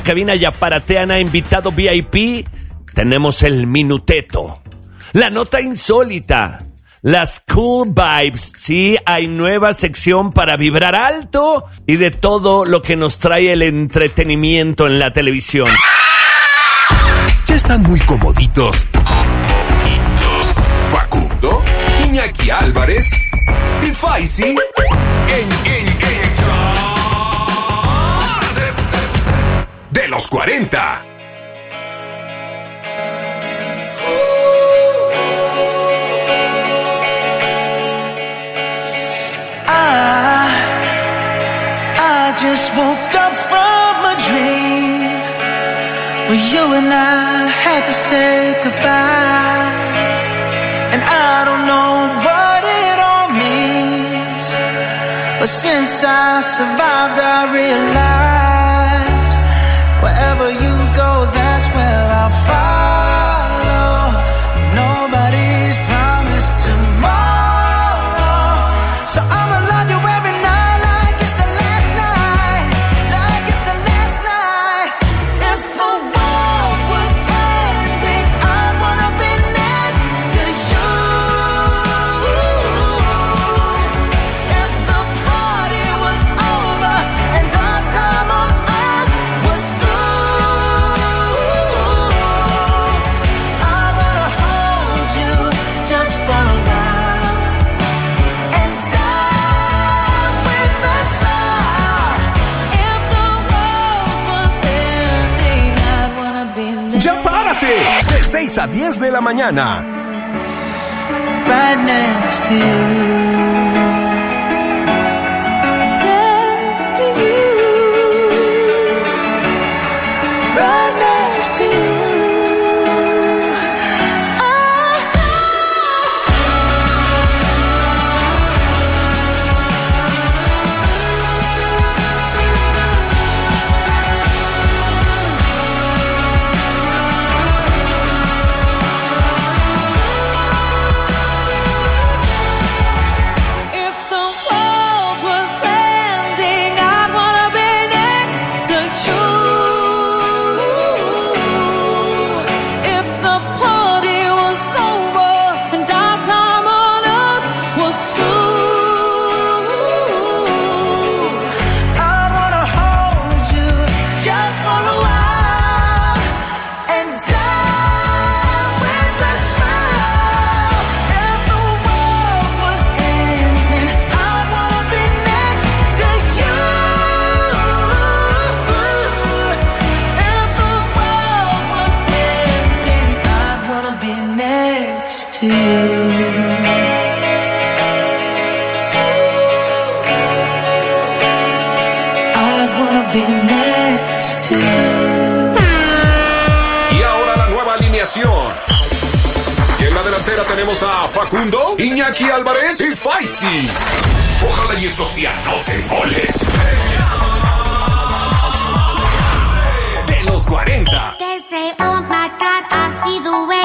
Cabina Yaparateana, invitado VIP, tenemos el minuteto, la nota insólita, las cool vibes. Sí, hay nueva sección para vibrar alto y de todo lo que nos trae el entretenimiento en la televisión. Ya están muy comoditos. Facundo, Iñaki Álvarez y Faisy en de los 40. I just woke up from a dream where you and I had to say goodbye, and I don't know what it all means, but since I survived I realized wherever you go, that's where I'll follow. Nobody's promised tomorrow, so I'ma love you every night like it's the last night, like it's the last night. If the world was ending, I wanna be next to you. If the party was over and our time on earth was through, I wanna hold you just for a while and die with a smile. If the world was ending, I wanna be next. ¡Ya párate! De 6 a 10 de la mañana. Right next to you. Next to you. Right next to you. If the world was ending, I'd wanna be next to you. If the party was over and our time on earth was through, I wanna hold you just for a while and die with a smile. If the world was ending, I'd wanna be next to you. If the world was ending, I'd wanna be next to you. I'd wanna be next to you. Y ahora la nueva alineación. Y en la delantera tenemos a Facundo, Iñaki Álvarez y Faisy. Ojalá y estos sí anoten goles. De los 40. They say, oh my God, I see the way